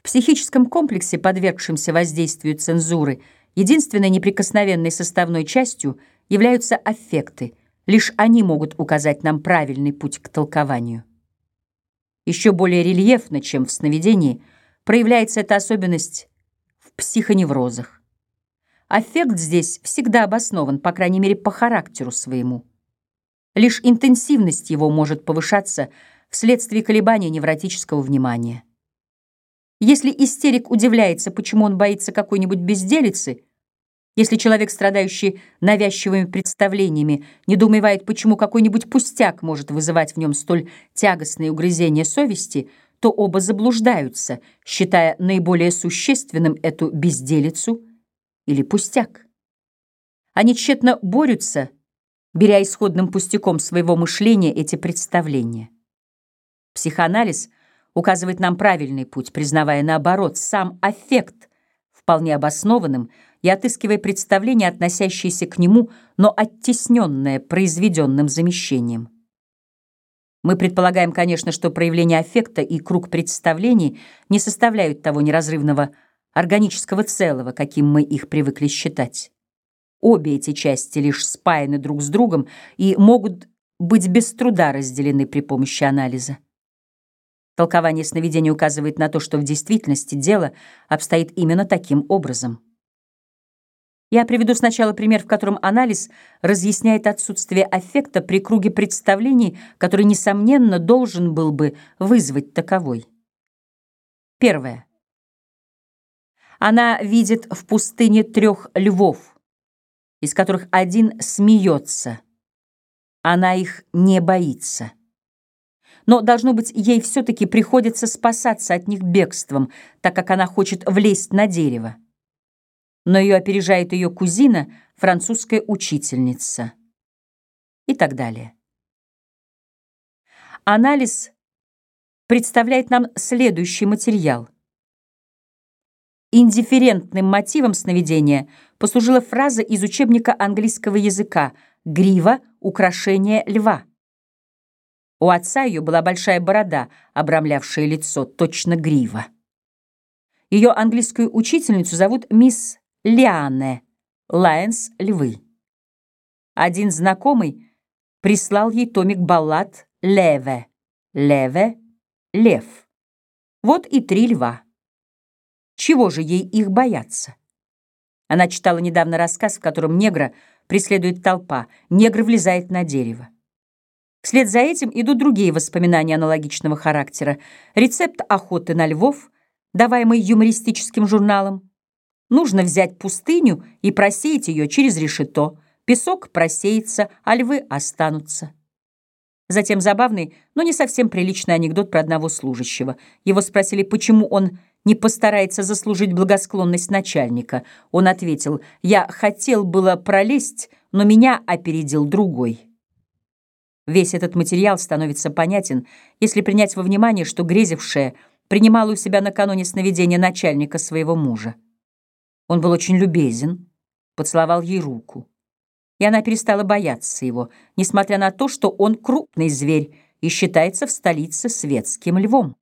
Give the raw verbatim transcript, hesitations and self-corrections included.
В психическом комплексе, подвергшемся воздействию цензуры, единственной неприкосновенной составной частью являются аффекты. Лишь они могут указать нам правильный путь к толкованию. Еще более рельефно, чем в сновидении, проявляется эта особенность в психоневрозах. Аффект здесь всегда обоснован, по крайней мере, по характеру своему. Лишь интенсивность его может повышаться вследствие колебания невротического внимания. Если истерик удивляется, почему он боится какой-нибудь безделицы, если человек, страдающий навязчивыми представлениями, недоумевает, почему какой-нибудь пустяк может вызывать в нем столь тягостные угрызения совести, то оба заблуждаются, считая наиболее существенным эту безделицу или пустяк. Они тщетно борются, беря исходным пустяком своего мышления эти представления. Психоанализ указывает нам правильный путь, признавая, наоборот, сам аффект вполне обоснованным и отыскивая представления, относящиеся к нему, но оттесненное произведенным замещением. Мы предполагаем, конечно, что проявление аффекта и круг представлений не составляют того неразрывного органического целого, каким мы их привыкли считать. Обе эти части лишь спаяны друг с другом и могут быть без труда разделены при помощи анализа. Толкование сновидения указывает на то, что в действительности дело обстоит именно таким образом. Я приведу сначала пример, в котором анализ разъясняет отсутствие аффекта при круге представлений, который, несомненно, должен был бы вызвать таковой. Первое. Она видит в пустыне трех львов, из которых один смеется. Она их не боится. Но, должно быть, ей все-таки приходится спасаться от них бегством, так как она хочет влезть на дерево. Но ее опережает ее кузина, французская учительница. И так далее. Анализ представляет нам следующий материал. Индифферентным мотивом сновидения послужила фраза из учебника английского языка «Грива — украшение льва». У отца ее была большая борода, обрамлявшая лицо, точно грива. Ее английскую учительницу зовут мисс Лиане, Лайонс — львы. Один знакомый прислал ей томик баллад Леве, Леве — лев. Вот и три льва. Чего же ей их бояться? Она читала недавно рассказ, в котором негра преследует толпа, негр влезает на дерево. Вслед за этим идут другие воспоминания аналогичного характера. Рецепт охоты на львов, даваемый юмористическим журналом. Нужно взять пустыню и просеять ее через решето. Песок просеется, а львы останутся. Затем забавный, но не совсем приличный анекдот про одного служащего. Его спросили, почему он не постарается заслужить благосклонность начальника. Он ответил: «Я хотел было пролезть, но меня опередил другой». Весь этот материал становится понятен, если принять во внимание, что грезившая принимала у себя накануне сновидения начальника своего мужа. Он был очень любезен, поцеловал ей руку, и она перестала бояться его, несмотря на то, что он крупный зверь и считается в столице светским львом.